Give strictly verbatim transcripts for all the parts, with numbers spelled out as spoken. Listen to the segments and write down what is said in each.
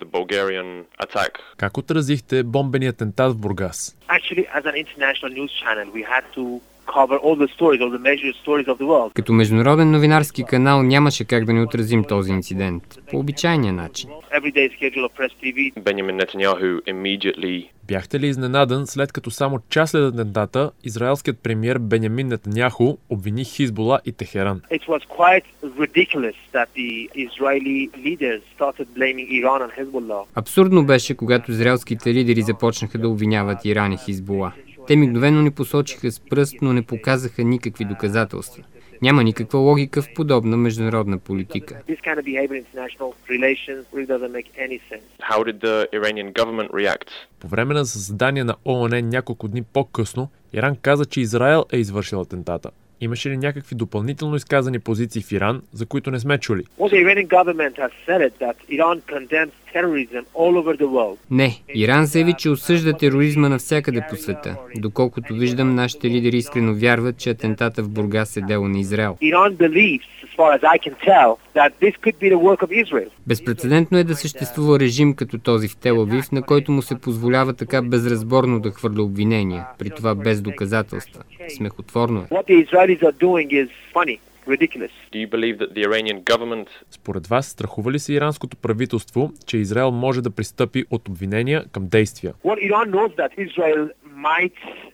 Bulgarian attack. Как отразихте бомбения атентат в Бургас? Actually, as an international news channel, we had to cover all the stories, all the major stories of the world. Като международен новинарски канал нямаше как да не отразим този инцидент по обичайния начин. Everyday schedule of Press ти ви. Benjamin Netanyahu immediately. Бяхте ли изненадан, след като само час след атентата израелският премиер Бенямин Нетаняху обвини Хизбула и Техеран? It was quite ridiculous that the Israeli leaders started blaming Iran and Hezbollah. Абсурдно беше, когато израелските лидери започнаха да обвиняват Иран и Хизбула. Те мигновено ни посочиха с пръст, но не показаха никакви доказателства. Няма никаква логика в подобна международна политика. This kind of behavior in international relations really doesn't make any sense. How did the Iranian government react? По време на заседание на ООН няколко дни по-късно, Иран каза, че Израел е извършил атентата. Имаше ли някакви допълнително изказани позиции в Иран, за които не сме чули? Well, the Iranian government has said it that Iran condemns terrorism all over the world. Не, Иран заяви, че осъжда тероризма навсякъде по света. Доколкото виждам, нашите лидери искрено вярват, че атентата в Бургас е дело на Израел. Iran believes, as far as I can tell, that this could be the work of Israel. Безпрецедентно е да съществува режим като този в Тел Авив, на който му се позволява така безразборно да хвърля обвинения, при това без доказателства. Смехотворно е. What the Israelis are doing is funny, ridiculous. Do you believe that the Iranian government... Според вас, страхува ли се иранското правителство, че Израел може да пристъпи от обвинения към действия? Well, Iran knows that Israel might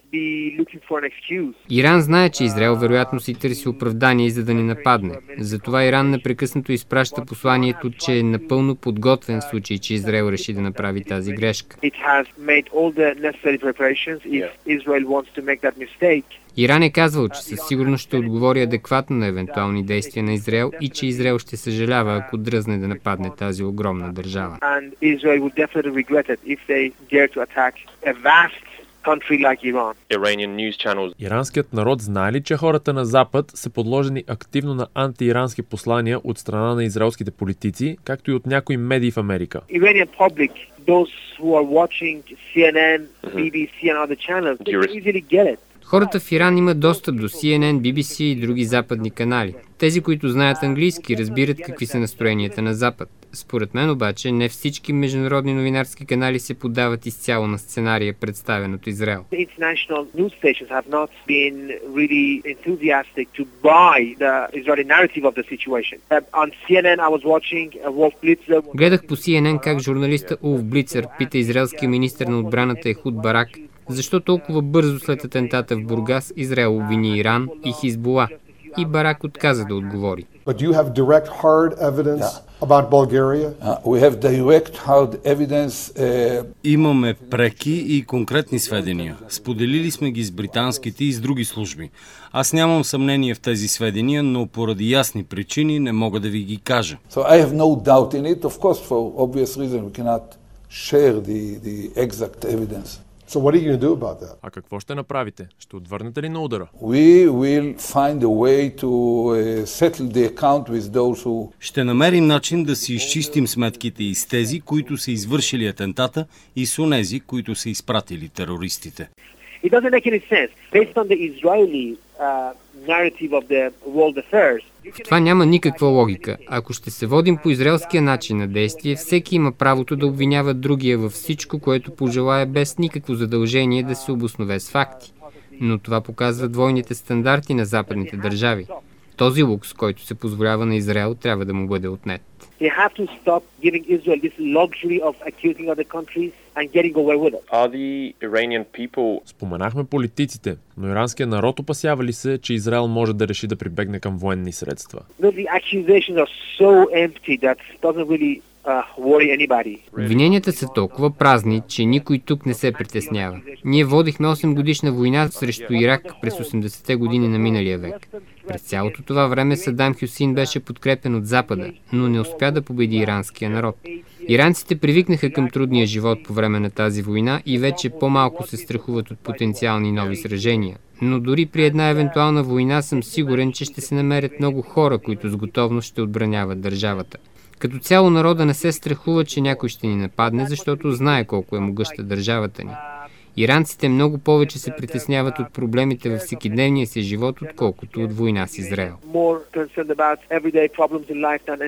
be looking for an excuse. Иран знае, че Израел вероятно си търси оправдание, за да ни нападне. Затова Иран непрекъснато изпраща посланието, че е напълно подготвен в случай, че Израел реши да направи тази грешка. It has made all the necessary preparations if Israel wants to make that mistake. Иран е казвал, че със сигурност ще отговори адекватно на евентуални действия на Израел и че Израел ще съжалява, ако дръзне да нападне тази огромна държава. And Israel would definitely regret it if they dare to attack a vast country like Iran. Iranian news channels. Иранският народ знае ли, че хората на Запад са подложени активно на антиирански послания от страна на израелските политици, както и от някои медии в Америка? Iranian public, those who are watching C N N, B B C and other channels, they can easily get it. Хората в Иран имат достъп до Си Ен Ен, Би Би Си и други западни канали. Тези, които знаят английски, разбират какви са настроенията на Запад. Според мен обаче, не всички международни новинарски канали се поддават изцяло на сценария, представен от Израел. The international news stations have not been really enthusiastic to buy the Israeli narrative of the situation. Uh, on C N N I was watching uh, Wolf Blitzer. Гледах по Си Ен Ен как журналиста Улф Блицер пита израелския министър на отбраната Ехуд Барак, защо толкова бързо след атентата в Бургас Израел обвини Иран и Хизбула. И Барак отказа да отговори. But do you have direct hard evidence yeah. about Bulgaria? Uh, we have direct hard evidence. Uh... Имаме преки и конкретни сведения. Споделили сме ги с британските и с други служби. Аз нямам съмнение в тези сведения, но поради ясни причини не мога да ви ги кажа. So I have no doubt in it. Of course, for obvious reason, we cannot share the the exact evidence. So what are you going to do about that? А какво ще направите? Ще отвърнете ли на удара? We will find a way to uh, settle the account with those who... Ще намерим начин да си изчистим сметките и с тези, които са извършили атентата, и с онези, които са изпратили терористите. It doesn't make any sense. Based on the Israeli uh, narrative of the world affairs. В това няма никаква логика. Ако ще се водим по израелския начин на действие, всеки има правото да обвинява другия във всичко, което пожелае, без никакво задължение да се обоснове с факти. Но това показва двойните стандарти на западните държави. Този лукс, който се позволява на Израел, трябва да му бъде отнет. They have to stop giving Israel this luxury of accusing other countries and getting away with it. Are the Iranian people... Споменахме политиците, но иранският народ опасява ли се, че Израел може да реши да прибегне към военни средства? No, the accusations are so empty that doesn't really uh, worry anybody. Обвиненията са толкова празни, че никой тук не се притеснява. Ние водихме осем годишна война срещу Ирак през осемдесетте години на миналия век. През цялото това време Садам Хюсин беше подкрепен от Запада, но не успя да победи иранския народ. Иранците привикнаха към трудния живот по време на тази война и вече по-малко се страхуват от потенциални нови сражения. Но дори при една евентуална война съм сигурен, че ще се намерят много хора, които с готовност ще отбраняват държавата. Като цяло народа не се страхува, че някой ще ни нападне, защото знае колко е могъща държавата ни. Иранците много повече се притесняват от проблемите във всекидневния си живот, отколкото от война с Израел. More concerned about everyday problems in life than anything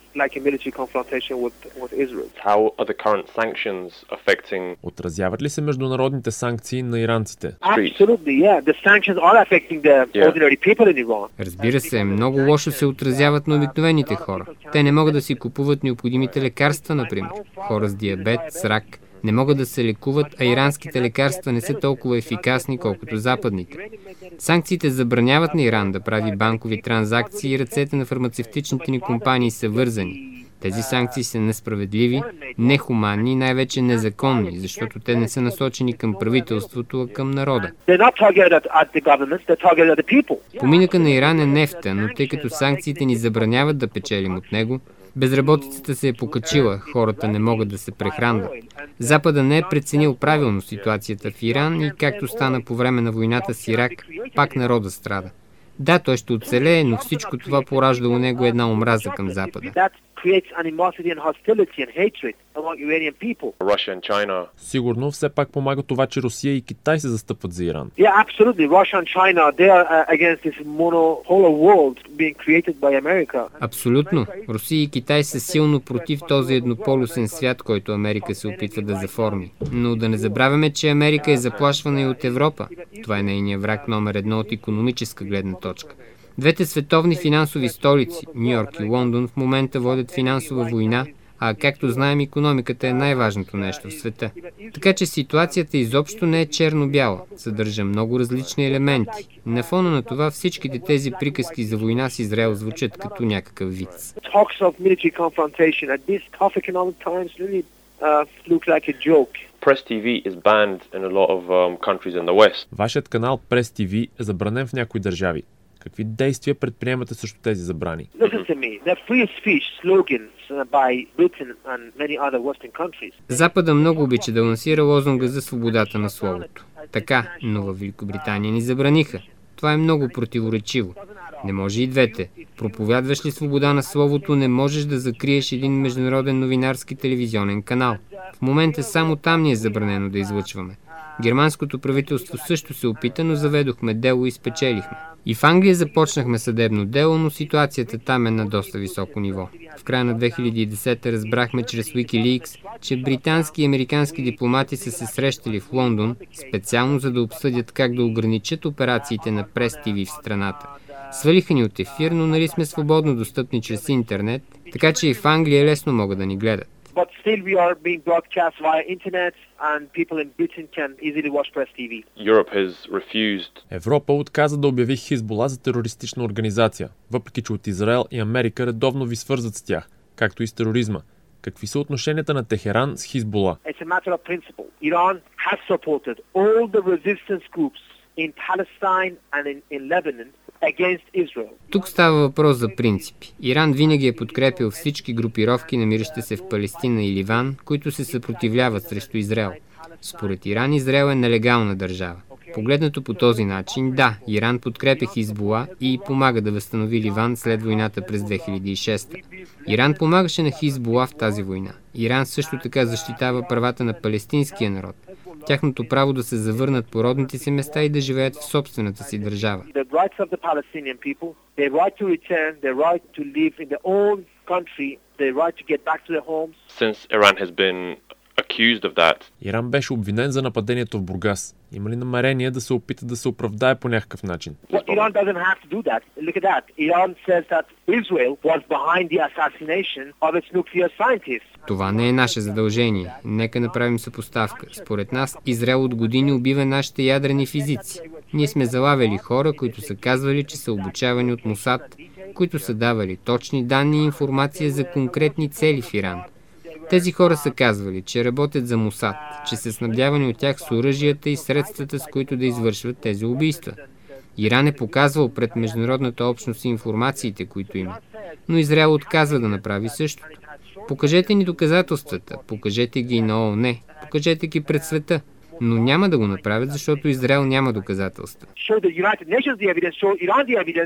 like a military confrontation with, with Israel. How are the current sanctions affecting? Отразяват ли се международните санкции на иранците? Absolutely, yeah. The sanctions are affecting the Yeah. ordinary people in Iran. Разбира се, много лошо се отразяват на обикновените хора. Те не могат да си купуват необходимите лекарства, например. Хора с диабет, с рак не могат да се лекуват, а иранските лекарства не са толкова ефикасни, колкото западните. Санкциите забраняват на Иран да прави банкови транзакции и ръцете на фармацевтичните ни компании са вързани. Тези санкции са несправедливи, нехуманни и най-вече незаконни, защото те не са насочени към правителството, а към народа. They're not targeted at the governments, they're targeted at the people. Поминъка на Иран е нефта, но тъй като санкциите ни забраняват да печелим от него, безработицата се е покачила, хората не могат да се прехранват. Запада не е преценил правилно ситуацията в Иран и както стана по време на войната с Ирак, пак народа страда. Да, той ще оцелее, но всичко това поражда у него една омраза към Запада. That creates animosity and hostility and hatred among Iranian people. Russia and China. Сигурно все пак помага това, че Русия и Китай се застъпват за Иран. Yeah, absolutely. Russia and China, they are uh, against this monopolar world being created by America. Абсолютно. Русия и Китай са силно против този еднополюсен свят, който Америка се опитва да заформи. Но да не забравяме, че Америка е заплашвана и от Европа. Това е нейният враг номер едно от икономическа гледна точка. Двете световни финансови столици, Ню Йорк и Лондон, в момента водят финансова война, а както знаем, икономиката е най-важното нещо в света. Така че ситуацията изобщо не е черно-бяла, съдържа много различни елементи. На фона на това всичките тези приказки за война с Израел звучат като някакъв виц. Talks of military confrontation at these tough economic times really uh, look like a joke. Press T V is banned in a lot of um, countries in the West. Вашият канал Press Ти Ви е забранен в някои държави. Какви действия предприемате срещу тези забрани? Listen to me. The free speech slogans uh, by Britain and many other Western countries. Запада много обича да лансира лозунга за свободата на словото. Така, но във Великобритания ни забраниха. Това е много противоречиво. Не може и двете. Проповядваш ли свобода на словото, не можеш да закриеш един международен новинарски телевизионен канал. В момента само там ни е забранено да излъчваме. Германското правителство също се опита, но заведохме дело и спечелихме. И в Англия започнахме съдебно дело, но ситуацията там е на доста високо ниво. В края на две хиляди и десета разбрахме чрез Wikileaks, че британски и американски дипломати са се срещали в Лондон, специално за да обсъдят как да ограничат операциите на Press Ти Ви в страната. Свалиха ни от ефир, но нали сме свободно достъпни чрез интернет, така че и в Англия лесно могат да ни гледат. But still we are being broadcast via internet and people in Britain can easily watch Press Ти Ви. Europe has refused. Европа отказа да обяви Хизбула за терористична организация, въпреки че от Израел и Америка редовно ви свързват с тях, както и с тероризма. Какви са отношенията на Техеран с Хизбула? It's a matter of principle. Iran has supported all the resistance groups in Palestine and in, in Lebanon against Israel. Тук става въпрос за принципи. Иран винаги е подкрепил всички групировки, намиращи се в Палестина и Ливан, които се съпротивляват срещу Израел. Според Иран, Израел е нелегална държава. Погледнато по този начин, да, Иран подкрепя Хизбула и помага да възстанови Ливан след войната през две хиляди и шеста. Иран помагаше на Хизбула в тази война. Иран също така защитава правата на палестинския народ, тяхното право да се завърнат по родните си места и да живеят в собствената си държава. The rights of the Palestinian people, their right to return, their right to live in their own country, their right to get back to their homes. Since Iran has been accused of that. Иран беше обвинен за нападението в Бургас. Има ли намерение да се опита да се оправдае по някакъв начин? Well, Iran doesn't have to do that. Look at that. Iran says that Israel was behind the assassination of its nuclear scientists. Това не е наше задължение. Нека направим съпоставка. Според нас, Израел от години убива нашите ядрени физици. Ние сме залавяли хора, които са казвали, че са обучавани от Мосад, които са давали точни данни и информация за конкретни цели в Иран. Тези хора са казвали, че работят за Мосад, че са снабдявани от тях с оръжията и средствата, с които да извършват тези убийства. Иран е показвал пред международната общност информациите, които има. Но Израел отказва да направи същото. Покажете ни доказателствата, покажете ги на ООН, покажете ги пред света. Но няма да го направят, защото Израел няма доказателства. Show the United Nations the evidence, show Iran the evidence,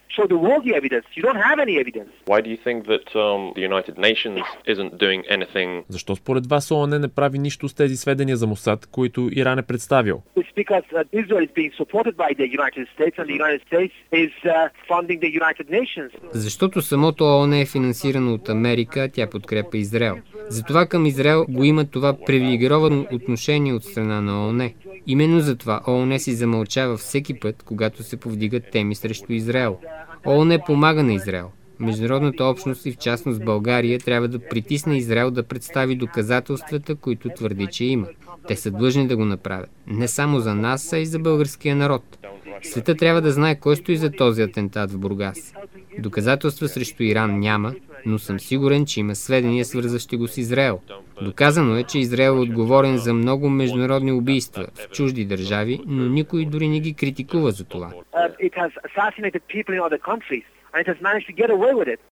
show the world the evidence. You don't have any evidence. Why do you think that um, the United Nations isn't doing anything? Защо според вас ООН не прави нищо с тези сведения за Мосад, които Иран е представил? It's because uh, Israel is being supported by the United States and the United States is uh, funding the United Nations. Защото самото ООН е финансирано от Америка, а тя подкрепя Израел. Затова към Израел го има това привилегировано отношение от страна на ООН. Именно затова ООН си замълчава всеки път, когато се повдигат теми срещу Израел. ООН помага на Израел. Международната общност и в частност България трябва да притисне Израел да представи доказателствата, които твърди, че има. Те са длъжни да го направят. Не само за нас, а и за българския народ. Света трябва да знае кой стои за този атентат в Бургас. Доказателства срещу Иран няма, но съм сигурен, че има сведения, свързващи го с Израел. Доказано е, че Израел е отговорен за много международни убийства в чужди държави, но никой дори не ги критикува за това.